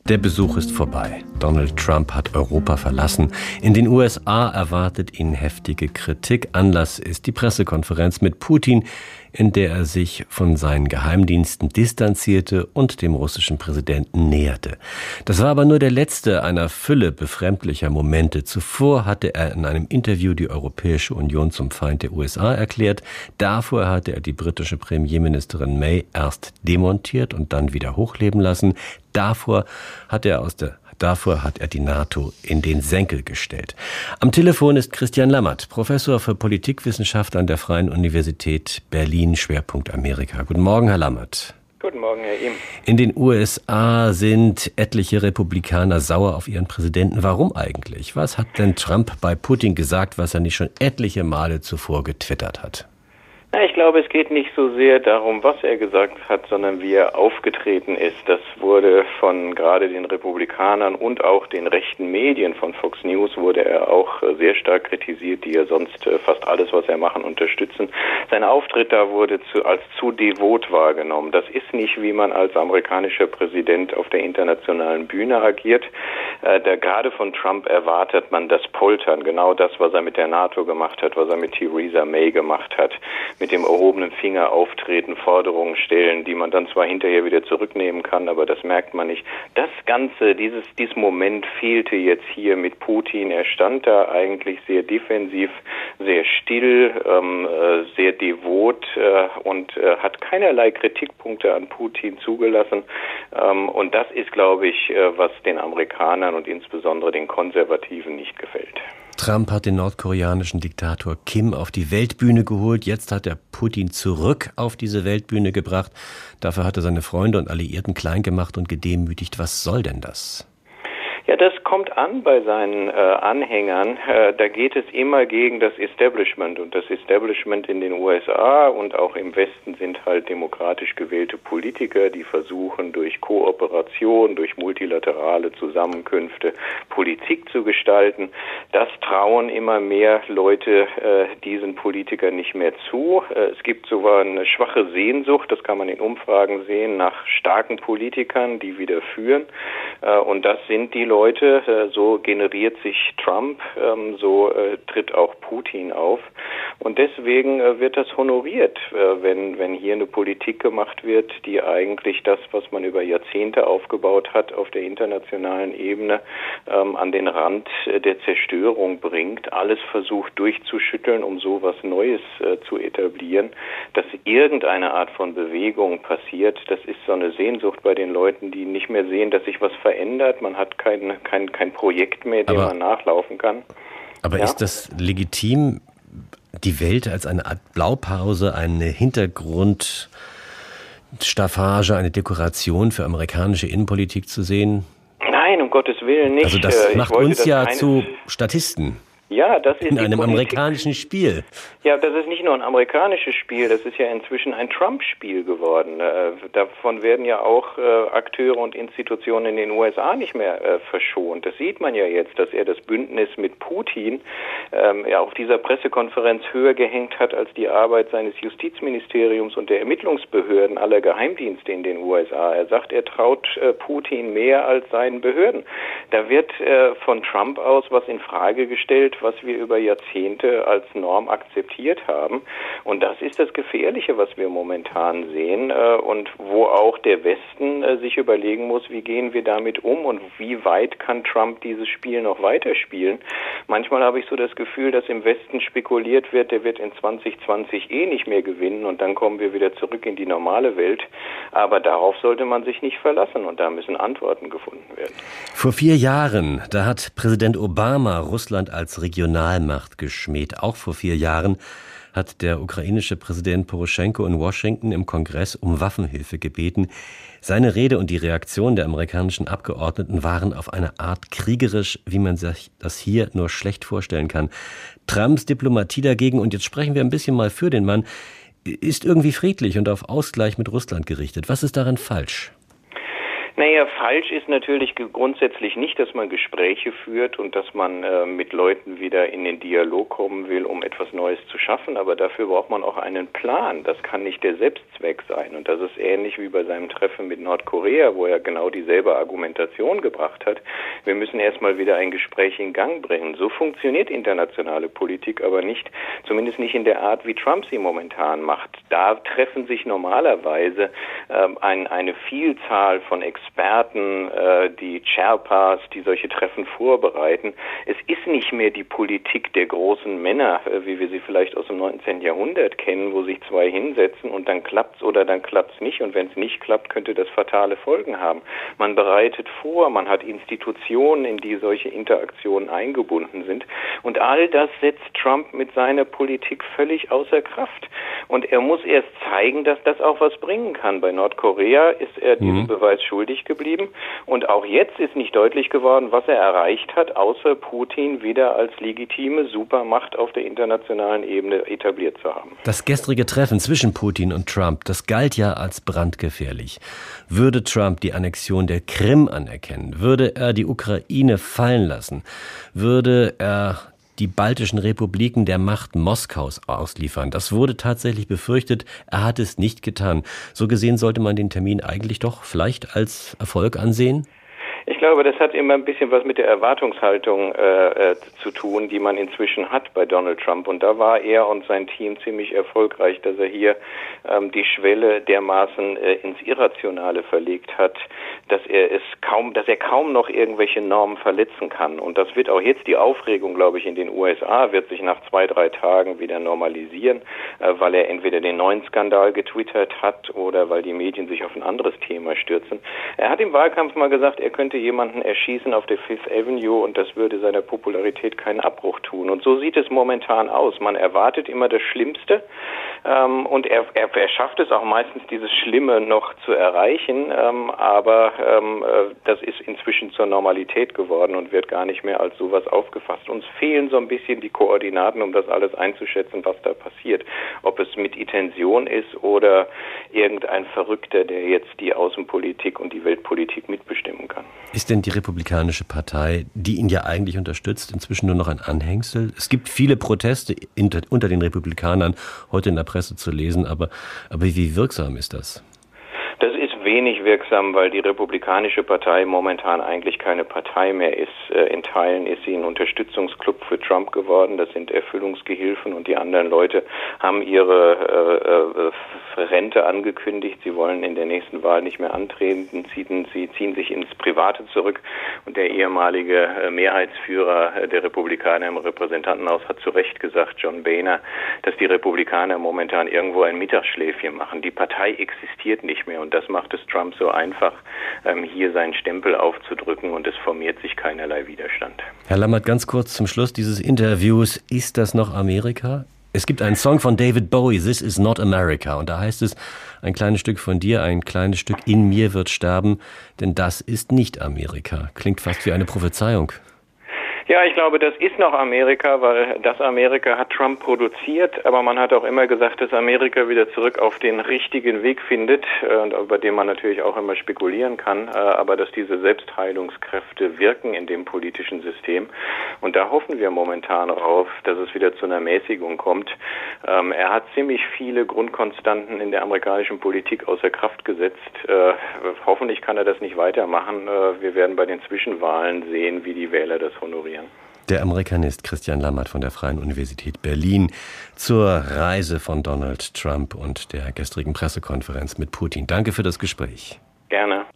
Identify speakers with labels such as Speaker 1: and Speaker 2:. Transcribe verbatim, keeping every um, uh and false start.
Speaker 1: Der Besuch ist vorbei. Donald Trump hat Europa verlassen. In den U S A erwartet ihn heftige Kritik. Anlass ist die Pressekonferenz mit Putin, in der er sich von seinen Geheimdiensten distanzierte und dem russischen Präsidenten näherte. Das war aber nur der letzte einer Fülle befremdlicher Momente. Zuvor hatte er in einem Interview die Europäische Union zum Feind der U S A erklärt. Davor hatte er die britische Premierministerin May erst demontiert und dann wieder hochleben lassen. Davor hat er aus der Davor hat er die NATO in den Senkel gestellt. Am Telefon ist Christian Lammert, Professor für Politikwissenschaft an der Freien Universität Berlin, Schwerpunkt Amerika. Guten Morgen, Herr Lammert.
Speaker 2: Guten Morgen, Herr Ehm.
Speaker 1: In den U S A sind etliche Republikaner sauer auf ihren Präsidenten. Warum eigentlich? Was hat denn Trump bei Putin gesagt, was er nicht schon etliche Male zuvor getwittert hat?
Speaker 2: Na, ich glaube, es geht nicht so sehr darum, was er gesagt hat, sondern wie er aufgetreten ist. Das wurde von gerade den Republikanern und auch den rechten Medien von Fox News wurde er auch sehr stark kritisiert, die ja sonst fast alles, was er machen, unterstützen. Sein Auftritt da wurde zu, als zu devot wahrgenommen. Das ist nicht, wie man als amerikanischer Präsident auf der internationalen Bühne agiert. Äh, da gerade von Trump erwartet man das Poltern, genau das, was er mit der NATO gemacht hat, was er mit Theresa May gemacht hat. Mit dem erhobenen Finger auftreten, Forderungen stellen, die man dann zwar hinterher wieder zurücknehmen kann, aber das merkt man nicht. Das Ganze, dieses, dieses Moment fehlte jetzt hier mit Putin. Er stand da eigentlich sehr defensiv, sehr still, ähm, sehr devot äh, und äh, hat keinerlei Kritikpunkte an Putin zugelassen. Ähm, und das ist, glaube ich, äh, was den Amerikanern und insbesondere den Konservativen nicht gefällt.
Speaker 1: Trump hat den nordkoreanischen Diktator Kim auf die Weltbühne geholt. Jetzt hat er Putin zurück auf diese Weltbühne gebracht. Dafür hat er seine Freunde und Alliierten klein gemacht und gedemütigt. Was soll denn das?
Speaker 2: Ja, das kommt an bei seinen äh, Anhängern. Äh, da geht es immer gegen das Establishment. Und das Establishment in den U S A und auch im Westen sind halt demokratisch gewählte Politiker, die versuchen, durch Kooperation, durch multilaterale Zusammenkünfte Politik zu gestalten. Das trauen immer mehr Leute äh, diesen Politikern nicht mehr zu. Äh, es gibt sogar eine schwache Sehnsucht, das kann man in Umfragen sehen, nach starken Politikern, die wieder führen. Äh, und das sind die Leute, Leute, so generiert sich Trump, so tritt auch Putin auf. Und deswegen wird das honoriert, wenn, wenn hier eine Politik gemacht wird, die eigentlich das, was man über Jahrzehnte aufgebaut hat, auf der internationalen Ebene an den Rand der Zerstörung bringt, alles versucht durchzuschütteln, um so was Neues zu etablieren. Dass irgendeine Art von Bewegung passiert, das ist so eine Sehnsucht bei den Leuten, die nicht mehr sehen, dass sich was verändert. Man hat kein, kein, kein Projekt mehr, dem aber, man nachlaufen kann.
Speaker 1: Aber ja? Ist das legitim, die Welt als eine Art Blaupause, eine Hintergrundstaffage, eine Dekoration für amerikanische Innenpolitik zu sehen?
Speaker 2: Nein, um Gottes Willen nicht.
Speaker 1: Also das
Speaker 2: ich
Speaker 1: macht uns ja keine... zu Statisten.
Speaker 2: Ja, das ist
Speaker 1: in einem
Speaker 2: Politik.
Speaker 1: amerikanischen Spiel.
Speaker 2: Ja, das ist nicht nur ein amerikanisches Spiel, das ist ja inzwischen ein Trump-Spiel geworden. Äh, davon werden ja auch äh, Akteure und Institutionen in den U S A nicht mehr äh, verschont. Das sieht man ja jetzt, dass er das Bündnis mit Putin ähm, ja auf dieser Pressekonferenz höher gehängt hat als die Arbeit seines Justizministeriums und der Ermittlungsbehörden aller Geheimdienste in den U S A. Er sagt, er traut äh, Putin mehr als seinen Behörden. Da wird äh, von Trump aus was in Frage gestellt, was wir über Jahrzehnte als Norm akzeptiert haben. Und das ist das Gefährliche, was wir momentan sehen und wo auch der Westen sich überlegen muss, wie gehen wir damit um und wie weit kann Trump dieses Spiel noch weiterspielen. Manchmal habe ich so das Gefühl, dass im Westen spekuliert wird, der wird in zwanzig zwanzig eh nicht mehr gewinnen und dann kommen wir wieder zurück in die normale Welt. Aber darauf sollte man sich nicht verlassen und da müssen Antworten gefunden werden.
Speaker 1: Vor vier Jahren, da hat Präsident Obama Russland als Regionalmacht geschmäht. Auch vor vier Jahren hat der ukrainische Präsident Poroschenko in Washington im Kongress um Waffenhilfe gebeten. Seine Rede und die Reaktion der amerikanischen Abgeordneten waren auf eine Art kriegerisch, wie man sich das hier nur schlecht vorstellen kann. Trumps Diplomatie dagegen, und jetzt sprechen wir ein bisschen mal für den Mann, ist irgendwie friedlich und auf Ausgleich mit Russland gerichtet. Was ist daran falsch?
Speaker 2: Naja, falsch ist natürlich grundsätzlich nicht, dass man Gespräche führt und dass man äh, mit Leuten wieder in den Dialog kommen will, um etwas Neues zu schaffen, aber dafür braucht man auch einen Plan. Das kann nicht der Selbstzweck sein und das ist ähnlich wie bei seinem Treffen mit Nordkorea, wo er genau dieselbe Argumentation gebracht hat. Wir müssen erstmal wieder ein Gespräch in Gang bringen. So funktioniert internationale Politik aber nicht, zumindest nicht in der Art, wie Trump sie momentan macht. Da treffen sich normalerweise äh, ein, eine Vielzahl von Experten, Experten, äh, die Sherpas, die solche Treffen vorbereiten. Es ist nicht mehr die Politik der großen Männer, äh, wie wir sie vielleicht aus dem neunzehnten Jahrhundert kennen, wo sich zwei hinsetzen und dann klappt's oder dann klappt's nicht und wenn es nicht klappt, könnte das fatale Folgen haben. Man bereitet vor, man hat Institutionen, in die solche Interaktionen eingebunden sind und all das setzt Trump mit seiner Politik völlig außer Kraft. Und er muss erst zeigen, dass das auch was bringen kann. Bei Nordkorea ist er diesem mhm. Beweis schuldig geblieben. Und auch jetzt ist nicht deutlich geworden, was er erreicht hat, außer Putin wieder als legitime Supermacht auf der internationalen Ebene etabliert zu haben.
Speaker 1: Das gestrige Treffen zwischen Putin und Trump, das galt ja als brandgefährlich. Würde Trump die Annexion der Krim anerkennen? Würde er die Ukraine fallen lassen? Würde er die baltischen Republiken der Macht Moskaus ausliefern? Das wurde tatsächlich befürchtet. Er hat es nicht getan. So gesehen sollte man den Termin eigentlich doch vielleicht als Erfolg ansehen?
Speaker 2: Ich glaube, das hat immer ein bisschen was mit der Erwartungshaltung äh, äh, zu tun, die man inzwischen hat bei Donald Trump. Und da war er und sein Team ziemlich erfolgreich, dass er hier ähm, die Schwelle dermaßen äh, ins Irrationale verlegt hat, dass er es kaum, dass er kaum noch irgendwelche Normen verletzen kann. Und das wird auch jetzt die Aufregung, glaube ich, in den U S A wird sich nach zwei, drei Tagen wieder normalisieren, äh, weil er entweder den neuen Skandal getwittert hat oder weil die Medien sich auf ein anderes Thema stürzen. Er hat im Wahlkampf mal gesagt, er könnte jemanden erschießen auf der Fifth Avenue und das würde seiner Popularität keinen Abbruch tun. Und so sieht es momentan aus. Man erwartet immer das Schlimmste ähm, und er, er, er schafft es auch meistens, dieses Schlimme noch zu erreichen, ähm, aber ähm, äh, das ist inzwischen zur Normalität geworden und wird gar nicht mehr als sowas aufgefasst. Uns fehlen so ein bisschen die Koordinaten, um das alles einzuschätzen, was da passiert. Ob es mit Intention ist oder irgendein Verrückter, der jetzt die Außenpolitik und die Weltpolitik mitbestimmen kann.
Speaker 1: Ist denn die Republikanische Partei, die ihn ja eigentlich unterstützt, inzwischen nur noch ein Anhängsel? Es gibt viele Proteste unter den Republikanern, heute in der Presse zu lesen, aber, aber wie wirksam ist das?
Speaker 2: Das ist wenig wirksam, weil die Republikanische Partei momentan eigentlich keine Partei mehr ist. In Teilen ist sie ein Unterstützungsclub für Trump geworden. Das sind Erfüllungsgehilfen und die anderen Leute haben ihre äh, Rente angekündigt. Sie wollen in der nächsten Wahl nicht mehr antreten. Sie ziehen sich ins Private zurück. Und der ehemalige Mehrheitsführer der Republikaner im Repräsentantenhaus hat zu Recht gesagt, John Boehner, dass die Republikaner momentan irgendwo ein Mittagsschläfchen machen. Die Partei existiert nicht mehr und das macht es Trump so einfach, hier seinen Stempel aufzudrücken und es formiert sich keinerlei Widerstand.
Speaker 1: Herr Lammert, ganz kurz zum Schluss dieses Interviews. Ist das noch Amerika? Es gibt einen Song von David Bowie, This is not America. Und da heißt es, ein kleines Stück von dir, ein kleines Stück in mir wird sterben, denn das ist nicht Amerika. Klingt fast wie eine Prophezeiung.
Speaker 2: Ja, ich glaube, das ist noch Amerika, weil das Amerika hat Trump produziert, aber man hat auch immer gesagt, dass Amerika wieder zurück auf den richtigen Weg findet, und über den man natürlich auch immer spekulieren kann, aber dass diese Selbstheilungskräfte wirken in dem politischen System. Und da hoffen wir momentan darauf, dass es wieder zu einer Mäßigung kommt. Er hat ziemlich viele Grundkonstanten in der amerikanischen Politik außer Kraft gesetzt. Hoffentlich kann er das nicht weitermachen. Wir werden bei den Zwischenwahlen sehen, wie die Wähler das honorieren.
Speaker 1: Der Amerikanist Christian Lammert von der Freien Universität Berlin zur Reise von Donald Trump und der gestrigen Pressekonferenz mit Putin. Danke für das Gespräch.
Speaker 2: Gerne.